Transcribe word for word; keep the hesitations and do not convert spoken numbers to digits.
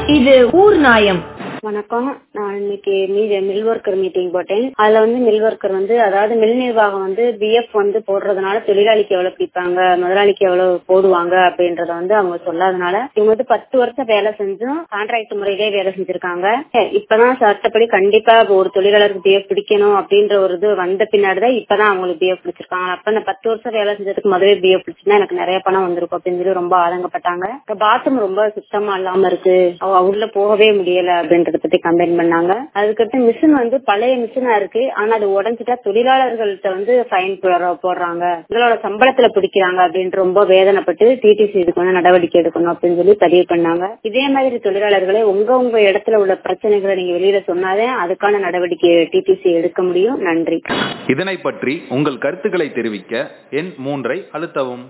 இது ஊர் நாயம். வணக்கம். நான் இன்னைக்கு மில் ஒர்க்கர் மீட்டிங் போட்டேன். அதுல வந்து மில் ஒர்க்கர் வந்து அதாவது மில் நிர்வாகம் வந்து பிஎஃப் வந்து போடுறதுனால தொழிலாளிக்கு எவ்வளவு பிடிப்பாங்க, முதலாளிக்கு எவ்வளவு போடுவாங்க அப்படின்றத வந்து அவங்க சொல்லாதனால இவங்க வந்து பத்து வருஷம் வேலை செஞ்சும் கான்ட்ராக்ட் முறையிலே வேலை செஞ்சிருக்காங்க. இப்பதான் சட்டப்படி கண்டிப்பா ஒரு தொழிலாளருக்கு பிஎஃப் பிடிக்கணும் அப்படின்ற ஒரு இது வந்த பின்னாடிதான் இப்பதான் அவங்களுக்கு பிஎஃப் பிடிச்சிருக்காங்க. அப்ப இந்த பத்து வருஷம் வேலை செஞ்சதுக்கு முதலே பிஎஃப் பிடிச்சிருந்தா எனக்கு நிறைய பணம் வந்திருக்கும் அப்படின்னு சொல்லி ரொம்ப ஆதங்கப்பட்டாங்க. பாத்ரூம் ரொம்ப சுத்தமா இல்லாம இருக்கு, உள்ள போகவே முடியல அப்படின்ற பத்தி கம்ப்ளைண்ட் பண்ணாங்க. அதுக்கடுத்து மிஷின் வந்து பழைய மிஷினா இருக்கு, ஆனா அது உடஞ்சிட்டா தொழிலாளர்கள்ட்ட வந்து ஃபைன் போடுறாங்க, உங்களோட சம்பளத்துல பிடிக்கிறாங்க அப்படின்னு ரொம்ப வேதனைப்பட்டு டிடிசி இதுக்கு வந்து நடவடிக்கை எடுக்கணும் அப்படின்னு சொல்லி பதிவு பண்ணாங்க. இதே மாதிரி தொழிலாளர்களே உங்க உங்க இடத்துல உள்ள பிரச்சனைகளை நீங்க வெளியில சொன்னாதே அதுக்கான நடவடிக்கை டிடிசி எடுக்க முடியும். நன்றி. இதனை பற்றி உங்கள் கருத்துக்களை தெரிவிக்க எண் மூன்றை அழுத்தவும்.